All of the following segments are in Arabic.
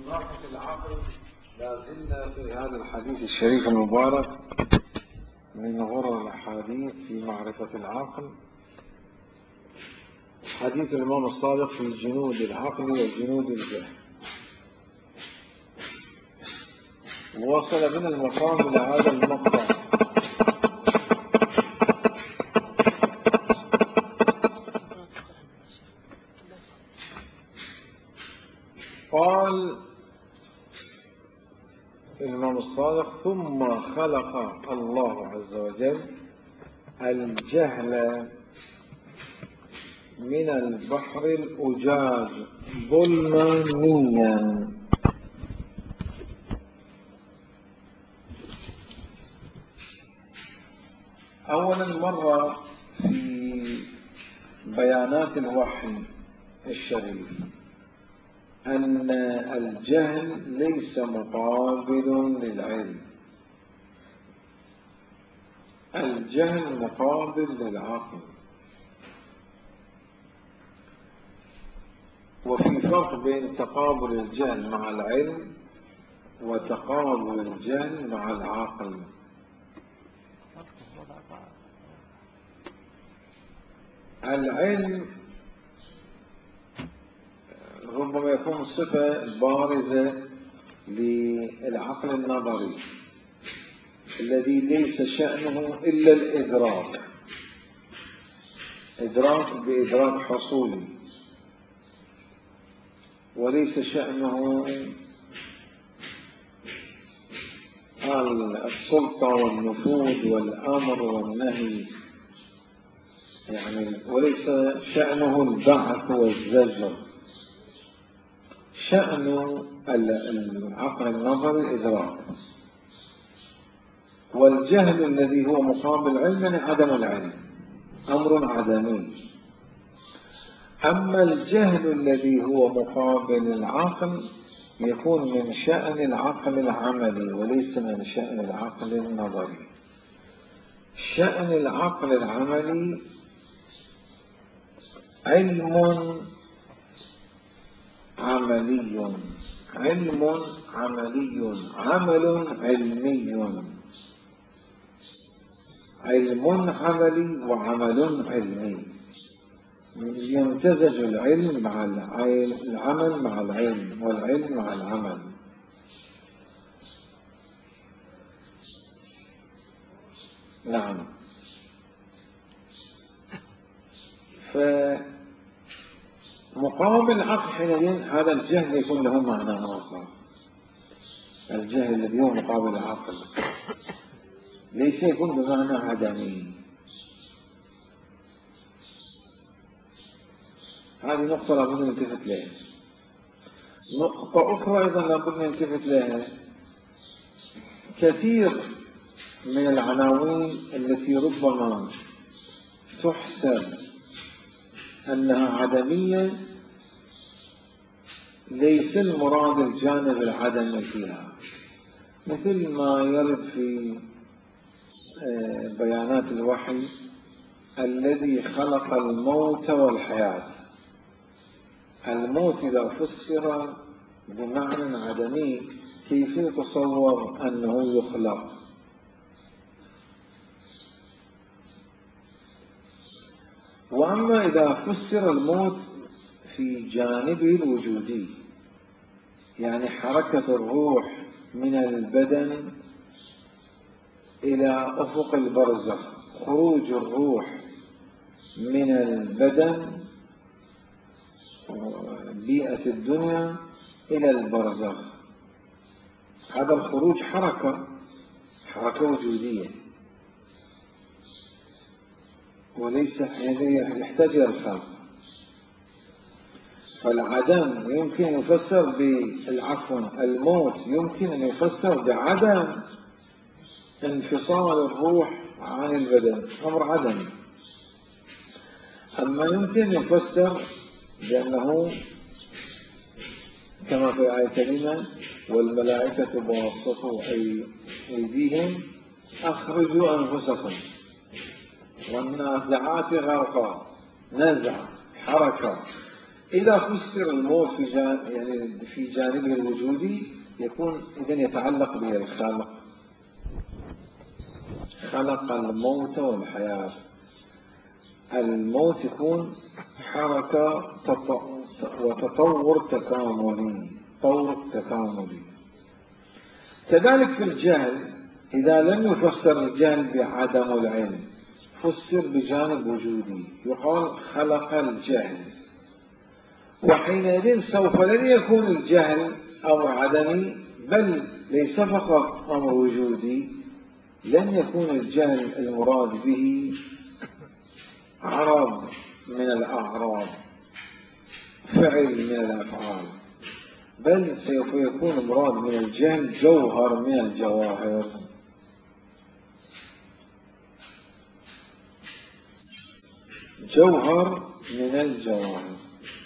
ناحية العقل لا زلنا في هذا الحديث الشريف المبارك من غرر الأحاديث في معرفة العقل، حديث الإمام الصادق في جنود العقل وجنود الجهل. وصل بنا المقام إلى هذا المقطع: قال الإمام الصادق: ثم خلق الله عز وجل الجهل من البحر الأجاج ظلمانيا. أولا مرة في بيانات الوحي الشريف أن الجهل ليس مقابل للعلم، الجهل مقابل للعقل، وفي فرق بين تقابل الجهل مع العلم وتقابل الجهل مع العقل. العلم ربما يكون صفة بارزة للعقل النظري الذي ليس شأنه إلا الإدراك، إدراك بإدراك حصولي، وليس شأنه السلطة والنفوذ والأمر والنهي، يعني وليس شأنه البعث والزجر. شأن العقل النظري الإدراك. والجهل الذي هو مقابل العلم يعني عدم العلم، أمر عدمي. أما الجهل الذي هو مقابل العقل يكون من شأن العقل العملي وليس من شأن العقل النظري. شأن العقل العملي علم عملي، علم عملي، عمل علمي، علم عملي وعمل علمي، يمتزج العلم مع العمل مع العلم والعلم مع العمل. نعم. فمقابل العقل حينئذ هذا الجهل يكون له معنى آخر. الجهل الذي هو مقابل العقل ليس يكون بمعنى عدمي. هذه نقطة لابد أن نلتفت لها. نقطة أخرى أيضا لابد أن نلتفت لها: كثير من العناوين التي ربما تحسب أنها عدمية ليس المراد الجانب العدمي فيها، مثل ما يرد في بيانات الوحي: الذي خلق الموت والحياة. الموت إذا فسر بمعنى عدمي كيف يتصور أنه يخلق؟ وأما إذا فسر الموت في جانبه الوجودي، يعني حركة الروح من البدن إلى أفق البرزخ، خروج الروح من البدن بيئة الدنيا إلى البرزخ، هذا الخروج حركة وجودية، وليس يحتاج إلى الخلق. فالعدم يمكن أن يفسر بالعفو، الموت يمكن أن يفسر بعدم انفصال الروح عن البدن، أمر عدمي. أما يمكن أن يفسر بأنه كما في آية كريمة: والملائكة باسطوا أيديهم أخرجوا أنفسكم، والنازعات غرقا، نزع حركة، إذا فسر الموت في جانبه الوجودي يكون إذن يتعلق به الخالق، خلق الموت والحياة. الموت يكون حركة وتطور تكاملي، طور تكاملي. كذلك في الجهل، إذا لم يفسر الجهل بعدم العلم فسر بجانب وجودي، يقال خلق الجهل، وحينئذ سوف لن يكون الجهل أمر عدمي، بل ليس فقط أمر وجودي، لن يكون الجهل المراد به عرض من الأعراض، فعل من الأفعال، بل سوف يكون المراد من الجهل جوهر من الجواهر. جوهر من الجواهر.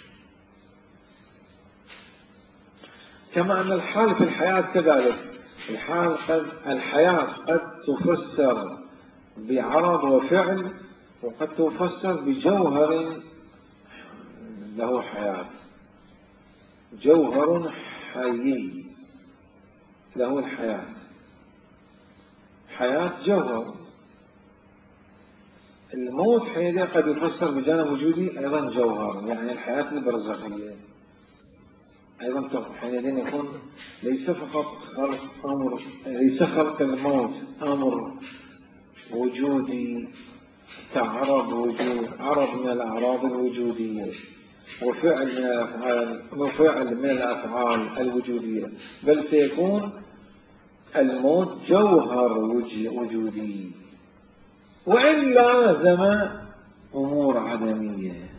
كما أن الحال في الحياة كذلك، الحياة قد تفسر بعرض وفعل، وقد تفسر بجوهر له حياة، جوهر حي له الحياة، حياة جوهر. الموت حينئذ قد يفسر بجانب وجودي أيضا جوهر، يعني الحياة البرزخية أيضا حينئذ يكون ليس فقط ليس خلق الموت أمر وجودي كعرض وجود، عرض من الأعراض الوجودية، وفعل من الأفعال الوجودية، بل سيكون الموت جوهر وجودي، وإن لازم أمور عدمية.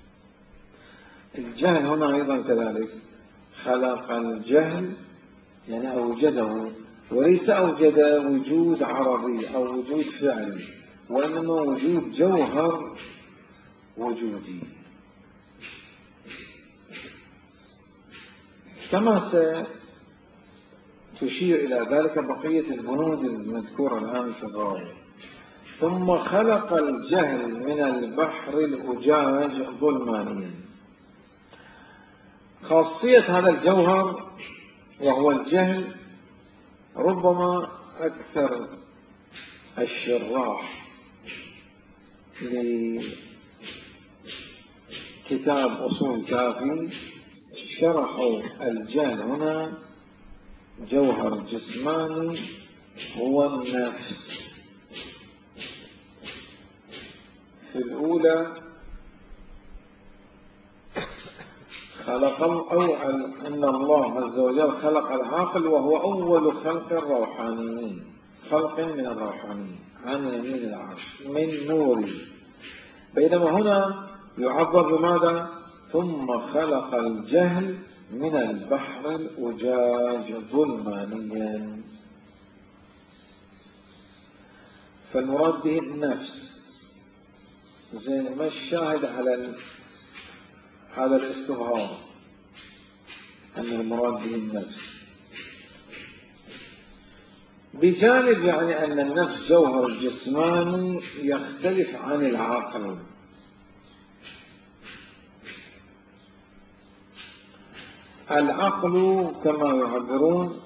الجهل هنا أيضا كذلك، خلق الجهل يعني أوجده، وليس أوجد وجود عرضي أو وجود فعلي، وإنما وجود جوهر وجودي. كما ستشير إلى ذلك بقية البنود المذكورة الآن في الراوي. ثم خلق الجهل من البحر الأجاج ظلمانيا. خاصية هذا الجوهر وهو الجهل ربما أكثر الشراح لكتاب أصول كافي شرحوا الجهل هنا جوهر جسماني هو النفس. في الأولى أن الله عز وجل خلق العاقل وهو أول خلق الروحانيين، خلق من الروحانيين عن يمين العرش من نور، بينما هنا يعبر بماذا؟ ثم خلق الجهل من البحر الأجاج ظلمانيا، فالمراد به النفس. زين، ما الشاهد على هذا الاستظهار أن المراد به النفس؟ بجانب يعني أن النفس جوهر جسماني يختلف عن العقل. العقل كما يعبرون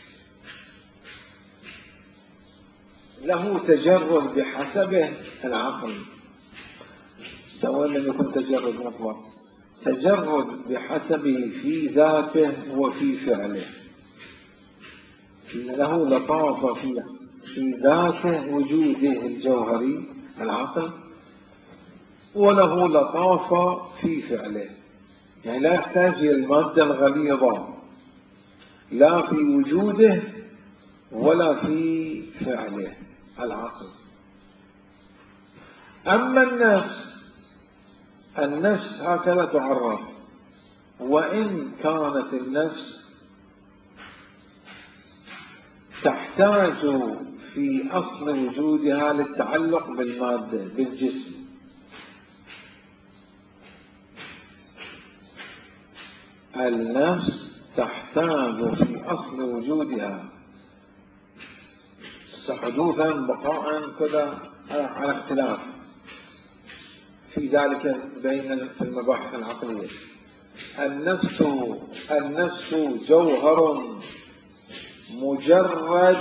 له تجرد بحسبه العقل، سواء لم يكن تجرد مطلق، تجرد بحسبه في ذاته وفي فعله. له لطافة في ذاته وجوده الجوهري العقل، وله لطافة في فعله، يعني لا يحتاج إلى المادة الغليظة لا في وجوده ولا في فعله العقل. أما النفس هكذا تعرف، وإن كانت النفس تحتاج في أصل وجودها للتعلق بالمادة بالجسم، النفس تحتاج في أصل وجودها حدوثا بقاء كذا على اختلاف في ذلك في المباحث العقلية، النفس جوهر مجرد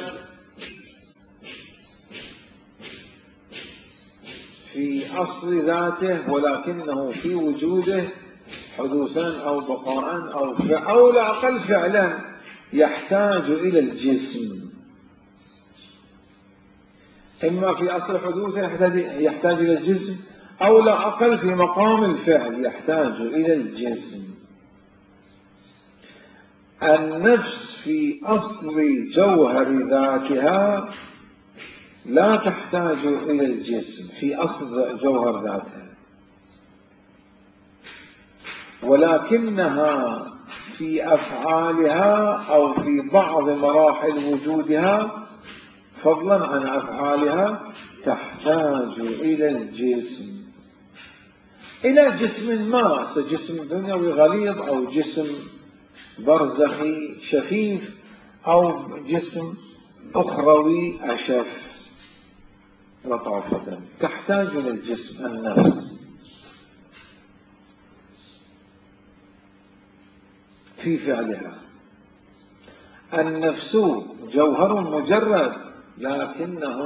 في أصل ذاته، ولكنه في وجوده حدوثا أو بقاء أو لا أقل فعلا يحتاج إلى الجسم، إما في أصل حدوثه يحتاج إلى الجسم، أو لا أقل في مقام الفعل يحتاج إلى الجسم. النفس في أصل جوهر ذاتها لا تحتاج إلى الجسم في أصل جوهر ذاتها، ولكنها في أفعالها أو في بعض مراحل وجودها فضلا عن أفعالها تحتاج إلى الجسم، إلى جسم ما، جسم دنيوي غليظ أو جسم برزخي شفيف أو جسم أخروي أشف لطافة، تحتاج إلى الجسم. النفس في فعلها، النفس جوهر مجرد، لكنه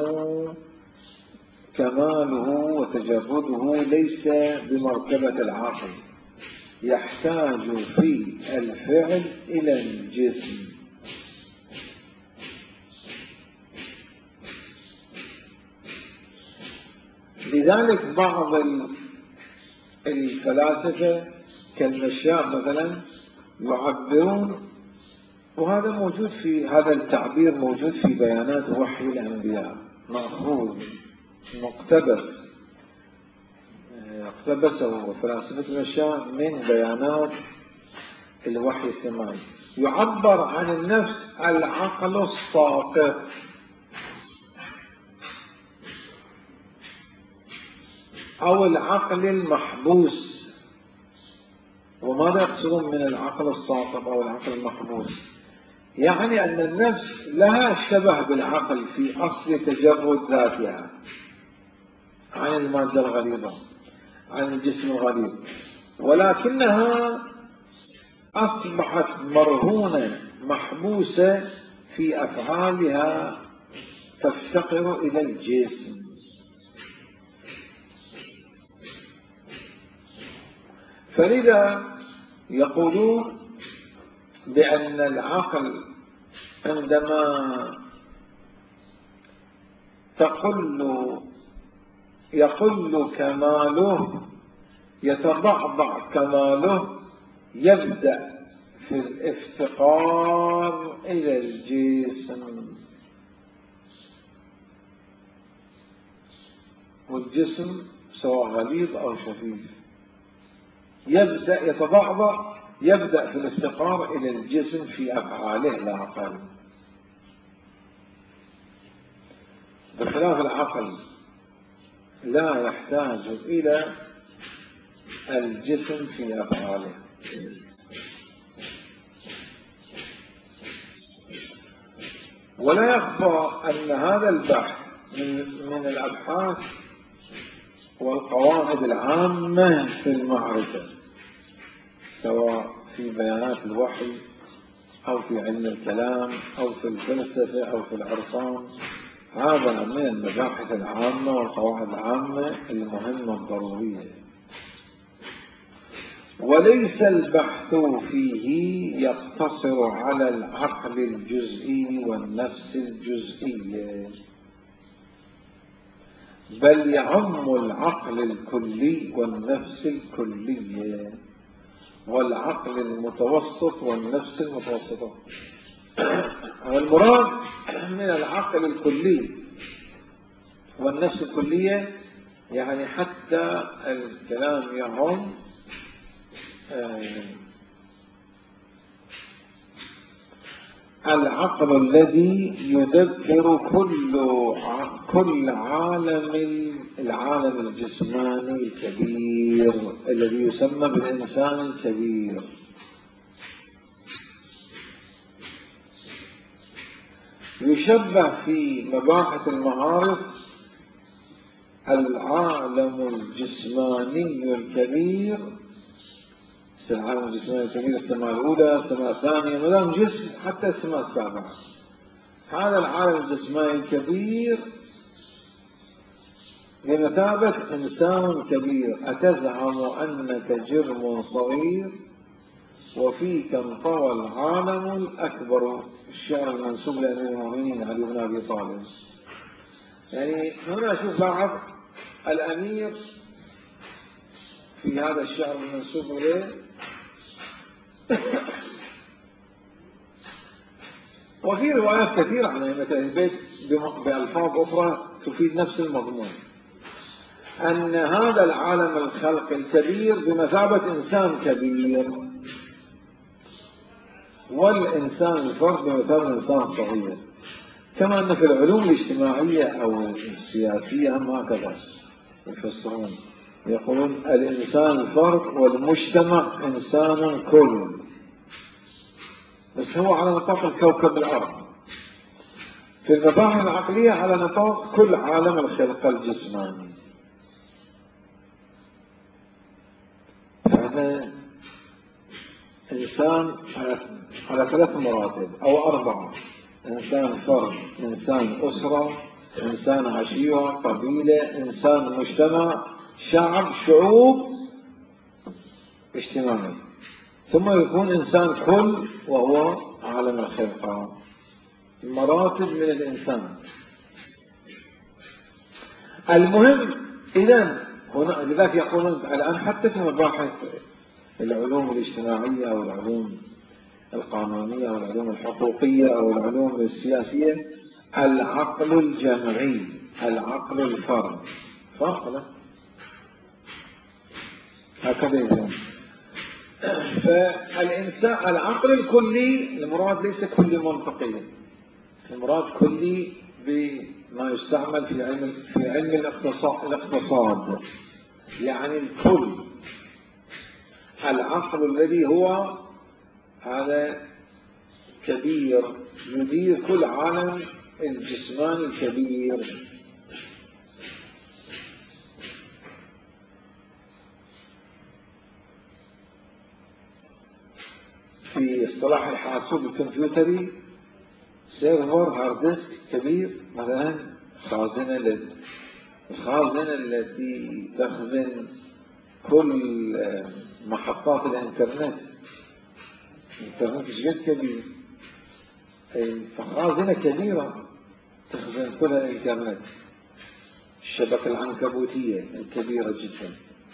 كماله وتجرده ليس بمرتبة العقل، يحتاج في الفعل إلى الجسم. لذلك بعض الفلاسفة كالمشاء مثلا يعبرون، وهذا موجود في هذا التعبير موجود في بيانات وحي الأنبياء، مأخوذ اقتبسه فلاسفة المشاء من بيانات الوحي السماوي. يعبر عن النفس العقل الساقط، أو العقل المحبوس. وماذا يقصدون من العقل الساقط أو العقل المحبوس؟ يعني أن النفس لها شبه بالعقل في أصل تجرد ذاتها عن المادة الغليظة، عن الجسم الغليظ، ولكنها أصبحت مرهونة محبوسة في أفعالها تفتقر إلى الجسم. فلذا يقولون بأن العقل عندما يقل كماله يتضعضع كماله، يبدأ في الافتقار إلى الجسم، والجسم سواء غليظ أو شفيف يبدأ يتضعضع، يبدأ في الافتقار إلى الجسم في أفعاله لا أقل، بخلاف العقل لا يحتاج إلى الجسم في أفعاله. ولا يخفى أن هذا البحث من الأبحاث والقواعد العامة في المعرفة، سواء في بيانات الوحي أو في علم الكلام أو في الفلسفة أو في العرفان، هذا من المباحث العامة والقواعد العامة المهمة الضرورية، وليس البحث فيه يقتصر على العقل الجزئي والنفس الجزئية، بل يعم العقل الكلي والنفس الكلية، والعقل المتوسط والنفس المتوسطة. والمراد من العقل الكلي والنفس الكلية يعني حتى الكلام يعم العقل الذي يدبر كل العالم الجسماني الكبير الذي يسمى بالإنسان الكبير. يشبه في مباحث المعارف العالم الجسماني الكبير يصير العالم الجسماني الكبير السماء الأولى، السماء الثانية، ما دام جسم حتى السماء السابعة. هذا العالم الجسماني الكبير بمثابة إنسان كبير. أتزعم أنك جرم صغير وفيك انطوى العالم الأكبر. الشعر المنسوب لأمير المؤمنين علي بن أبي طالب. يعني هنا شوف لاحظ الأمير في هذا الشعر المنسوب إليه وفي روايات كثيرة عن أئمة البيت بألفاظ أخرى تفيد نفس المضمون، أن هذا العالم الخلق الكبير بمثابة إنسان كبير، والإنسان الفرد بمثابة إنسان صغير. كما أن في العلوم الاجتماعية أو السياسية هم هكذا يفسرون، يقولون الإنسان الفرد والمجتمع إنسان كل، بس هو على نطاق الكوكب الأرض. في المفاهيم العقلية على نطاق كل عالم الخلق الجسماني. فهذا إنسان على 3 مراتب أو 4: إنسان فرد، إنسان أسرة، إنسان عشيرة قبيلة، إنسان مجتمع، شعب، شعوب اجتماعي، ثم يكون إنسان كل وهو عالم الخلقة. مراتب من الإنسان. المهم إذن هنا لذلك يقولون الآن حتى في مباحث العلوم الاجتماعية أو العلوم القانونية أو العلوم الحقوقية أو العلوم السياسية، العقل الجمعي، العقل الفرد فاصلة هكذا يقولون. فالإنسان العقل الكلي المراد ليس كلي منطقيا، المراد كلي بما يستعمل في علم الاقتصاد، يعني الكل. العقل الذي هو هذا كبير يدير كل عالم الجسماني الكبير. في اصطلاح الحاسوب الكمبيوتري سيرفر هارد ديسك كبير، مثلا الخازنة التي تخزن كل محطات الانترنت. الانترنت جد كبير، فخازنة كبيرة تخزن كل الانترنت. الشبكة العنكبوتية الكبيرة جدا.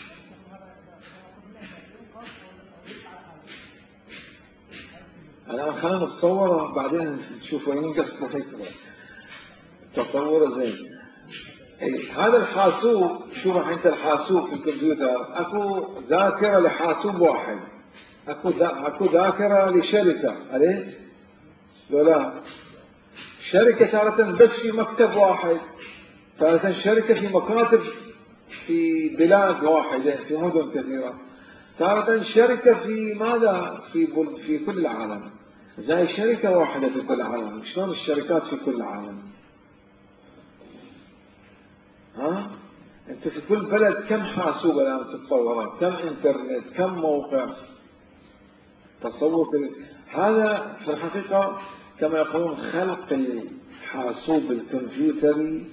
الآن خلينا نتصورها بعدين نشوف وين قصة الفكرة. تصور زين. هذا الحاسوب، شوف انت الحاسوب في الكمبيوتر اكو ذاكرة لحاسوب واحد، اكو ذاكرة لشركة، أليس؟ لا، شركة تارة بس في مكتب واحد، تارة شركة في مكاتب في بلاد واحدة في مدن كثيرة، تارة شركة في ماذا؟ في كل العالم. زي شركة واحدة في كل العالم. شلون الشركات في كل العالم؟ ها؟ انت في كل بلد كم حاسوب الان تتصورها؟ كم انترنت؟ كم موقع؟ تصور هذا في الحقيقة كما يقولون خلق الحاسوب الكمبيوتري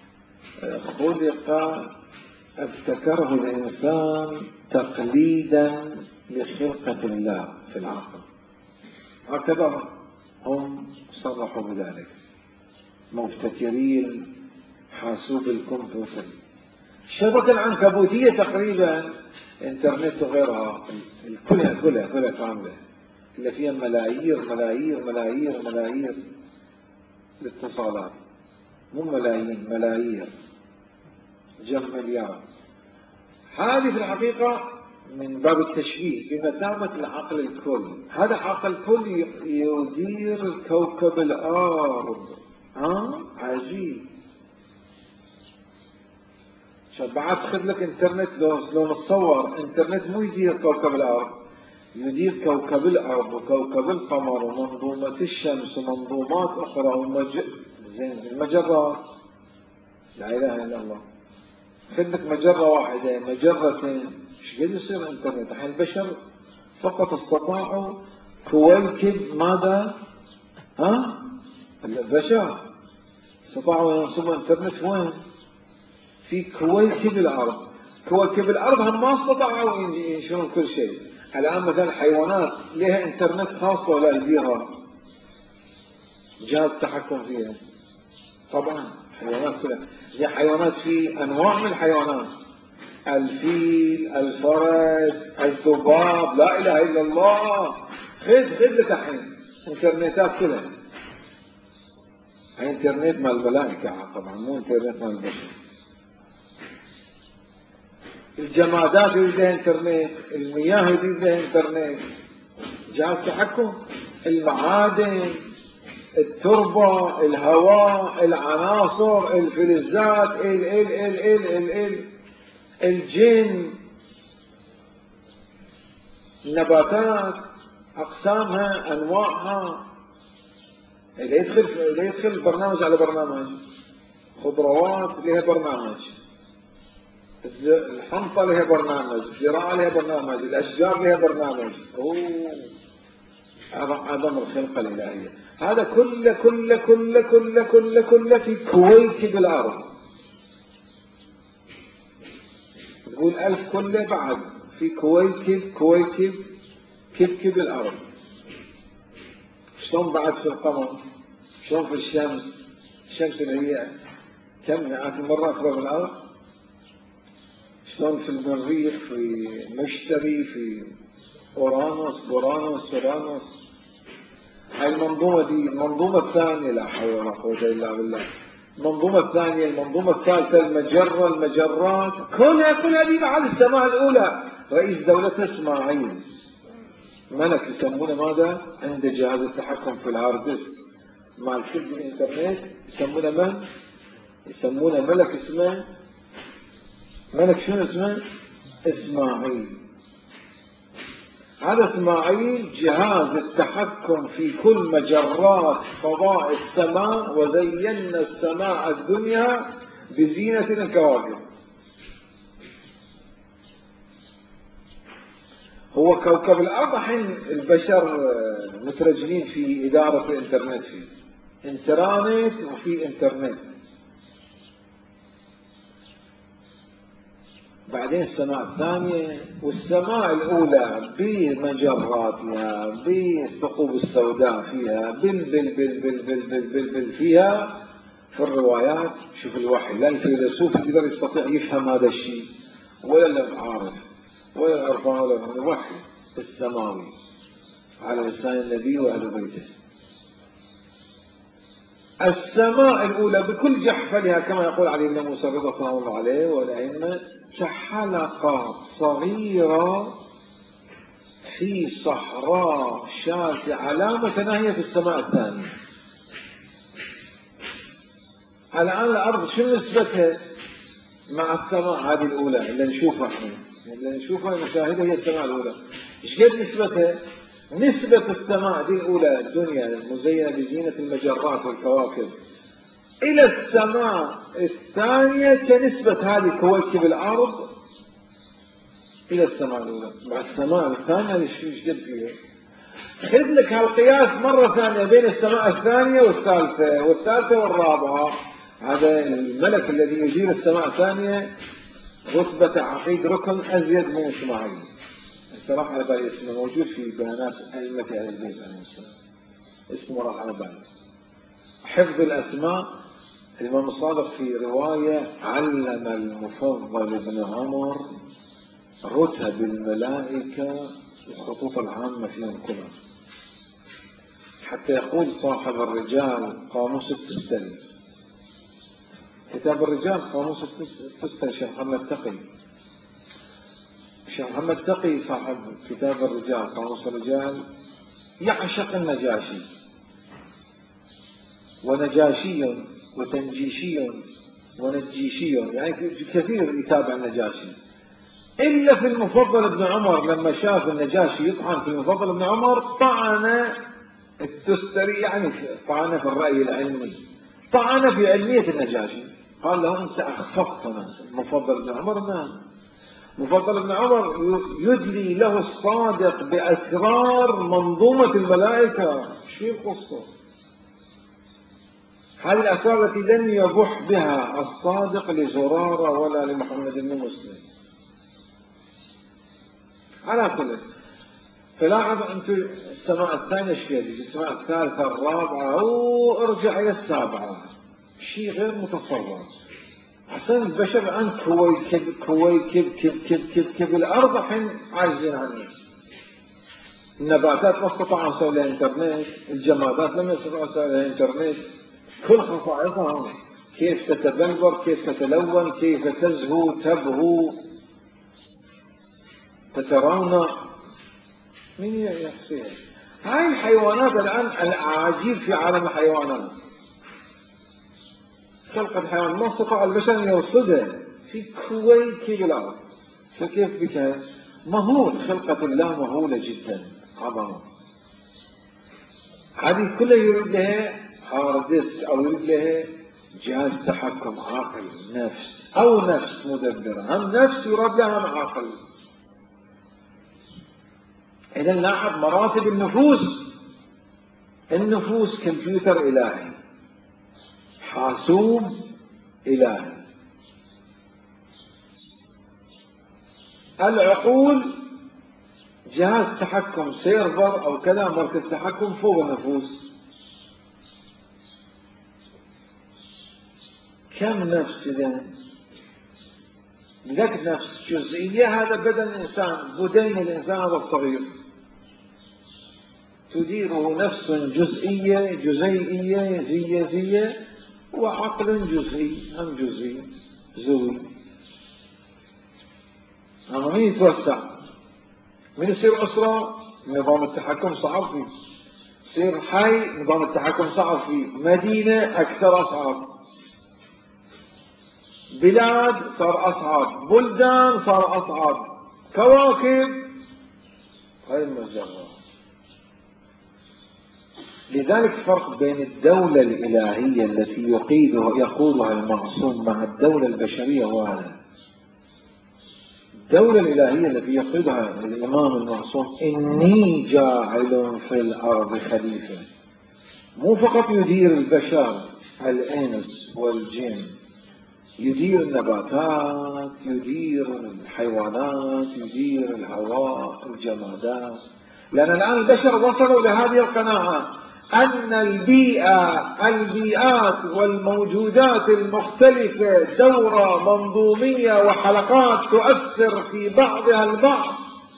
خلق ابتكره الإنسان تقليدا لخلقة الله في العقل. هكذا هم صرحوا بذلك، مبتكرين حاسوب الكمبيوتر. الشبكة العنكبوتية تقريبا انترنت وغيرها كلها كاملة، اللي فيها ملايير الاتصالات، مو ملايين، ملايير، جم مليار. هذه في الحقيقة من باب التشبيه بمثابة العقل الكل. هذا عقل كل يدير كوكب الأرض. عجيب. بعد خذ لك انترنت، لو نتصور انترنت مو يدير كوكب الأرض، يدير كوكب الأرض وكوكب القمر ومنظومة الشمس ومنظومات أخرى زين المجرات. لا إله إلا الله. خذ لك مجرة واحدة، مجرتين، ايش قد يصير انترنت؟ الحين البشر فقط استطاعوا كويكب ماذا؟ البشر استطاعوا ينصبوا انترنت وين؟ في كويكب الأرض. كويكب الأرض هم ما استطاعوا ينشرون كل شيء. الآن مثلا حيوانات لها انترنت خاص ولا يديرها جهاز تحكم فيها؟ طبعا حيوانات كلها زي حيوانات، في أنواع من الحيوانات، الفيل، الفرس، الذباب، لا إله إلا الله. خذ لك الحين انترنتات كلها. هاي انترنت مال الملائكة طبعا، مو انترنت مال البشر. الجمادات يريد لها انترنت، المياه يريد لها انترنت، جهاز تحكم. المعادن، التربة، الهواء، العناصر، الفلزات، الجن، النباتات، أقسامها، أنواعها. اللي يدخل برنامج على برنامج. خضروات لها برنامج، الحنطة لها برنامج، الزراعة لها برنامج، الأشجار لها برنامج. عظم الخلقة الإلهية. هذا كله في كويكب الأرض. تقول ألف كله بعد في كويكب الأرض. شلون بعد في القمر، شلون في الشمس اللي هي كم مئات المرة أكبر من الأرض، شلون في المريخ، في مشتري، في أورانوس. هاي المنظومة دي المنظومة الثانية، لا حول ولا قوة إلا بالله. المنظومة الثانية، المنظومة الثالثة، المجرات كلها دي بعد السماء الأولى. رئيس دولة إسماعيل ملك يسمونه ماذا؟ عنده جهاز التحكم في الهارد ديسك مال كل الإنترنت. يسمونه من؟ يسمونه ملك. اسمه ملك شنو اسمه؟ إسماعيل. هذا إسماعيل جهاز التحكم في كل مجرات فضاء السماء. وزينا السماء الدنيا بزينة الكواكب. هو كوكب الأرض الحين البشر مترجلين في إدارة الإنترنت فيه. انترانت وفي إنترنت. بعدين السماء الثانية والسماء الأولى بمجراتها، بالثقوب السوداء فيها، بال فيها. في الروايات شوف الوحي، لا الفيلسوف يقدر يستطيع يفهم هذا الشيء، ولا العارف، ولا العرفان، ولا الوحي السماوي على لسان النبي وأهل بيته. السماء الأولى بكل جحفلها كما يقول علي بن موسى رضي الله عليه والأئمة كحلقة صغيرة في صحراء شاسعة لا متناهية في السماء الثانية. الآن الأرض شو نسبتها مع السماء هذه الأولى اللي نشوفها احنا، اللي نشوفها نشاهدها هي السماء الأولى. ايش قد نسبتها؟ نسبة السماء دي الأولى الدنيا المزينة بزينة المجرات والكواكب إلى السماء الثانية كنسبة هذه كويكب الأرض إلى السماء الأولى. مع السماء الثانية ايش قد فيها؟ خذ لك هالقياس مرة ثانية بين السماء الثانية والثالثة والرابعة. هذا الملك الذي يدير السماء الثانية رتبة عقيد ركن أزيد من إسماعيل. الصراحة على بالي اسمه موجود في بيانات أئمة أهل البيت عليهم السلام، اسمه راح على بالي. حفظ الأسماء. الإمام الصادق في رواية علم المفضل بن عمر رتب الملائكة الخطوط العامة فيهم كلها، حتى يقول صاحب الرجال قاموس التستري، كتاب الرجال قاموس التستري، الشيخ محمد تقي. الشيخ محمد تقي صاحب كتاب الرجال قاموس الرجال يعشق النجاشي، ونجاشي وتنجيشي ونجيشي، يعني كثير يتابع النجاشي. إلا في المفضل ابن عمر لما شاف النجاشي يطعن في المفضل ابن عمر طعن التستري، يعني طعن في الرأي العلمي، طعن في علمية النجاشي. قال له أنت أخفقتنا. المفضل ابن عمر نعم. مفضل بن عمر يدلي له الصادق بأسرار منظومة الملائكة. شو القصة؟ هذه الأسرار التي لم يبح بها الصادق لزرارة ولا لمحمد بن مسلم. على كل، فلاحظ أنت السماء الثانية شيء، السماء الثالثة الرابعة وارجع إلى السابعة، شيء غير متصور. أحسن البشر الآن كويكب الأرض الحين عاجزين عنه. النباتات ما استطاعوا يسووا لها إنترنت، الجمادات لم يستطيعوا يسووا لها إنترنت، كل خصائصها كيف تتبلور، كيف تتلون، كيف تزهو تبهو تترونق. من يحصيها؟ هاي الحيوانات الآن العجيب في عالم الحيوانات، خلقة الحيوان ما استطاع البشر أن يوصلها في كويكب الأرض. فكيف بك؟ مهول، خلقة الله مهولة جدا عظمة. هذه كلها يريد لها هارد ديسك، أو يريد لها جهاز تحكم، عقل، نفس، أو نفس مدبرة. هم نفس يراد لها هم عقل. إذا لاحظ مراتب النفوس. النفوس كمبيوتر إلهي، حاسوب إلهي. العقول جهاز تحكم، سيرفر أو كذا، مركز تحكم فوق النفوس. كم نفس إذا؟ لك نفس جزئية، هذا بدن الإنسان، بدين الإنسان هذا الصغير تديره نفس جزئية جزيئية زية، وعقل جزئي هم جزئي زوي. أما من يتوسع، من يصير أسرة، نظام التحكم صعب فيه. يصير حي، نظام التحكم صعب فيه. مدينة أكثر أصعب، بلاد صار أصعب، بلدان صار أصعب، كواكب، هاي المجرة. لذلك فرق بين الدولة الإلهية التي يقودها المعصوم مع الدولة البشرية وهذا. الدولة الإلهية التي يقودها الإمام المعصوم، إني جاعل في الأرض خليفة، مو فقط يدير البشر، الإنس والجن، يدير النباتات، يدير الحيوانات، يدير الهواء، الجمادات. لأن الآن البشر وصلوا لهذه القناعة أن البيئات والموجودات المختلفة دورة منظومية وحلقات تؤثر في بعضها البعض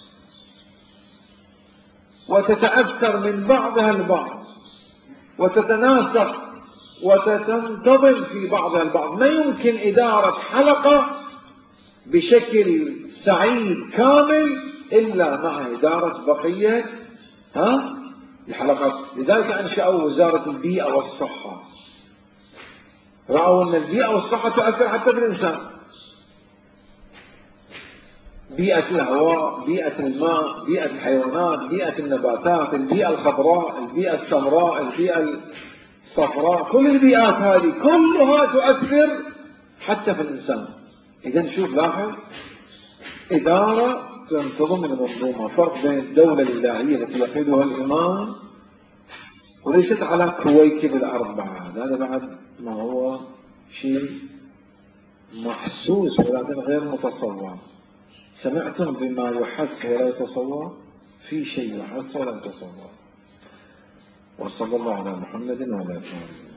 وتتأثر من بعضها البعض وتتناسق وتنتظم في بعضها البعض. ما يمكن إدارة حلقة بشكل سعيد كامل إلا مع إدارة بقية الحلقات. لذلك أنشأوا وزارة البيئة والصحة. رأوا أن البيئة والصحة تؤثر حتى بالإنسان. بيئة الهواء، بيئة الماء، بيئة الحيوانات، بيئة النباتات، البيئة الخضراء، البيئة السمراء، البيئة الصفراء، كل البيئات هذه كلها تؤثر حتى في الإنسان. إذا شوف، لاحظ، إدارة تنتظم المنظومة. فرق بين الدولة الإلهية التي يقودها الإمام وليست على كويكب الأرض بعد. هذا بعد ما هو شيء محسوس ولكن غير متصور. سمعتم بما يحس ولا يتصور؟ في شيء يحس ولا يتصور. وصلى الله على محمد وعلى آله.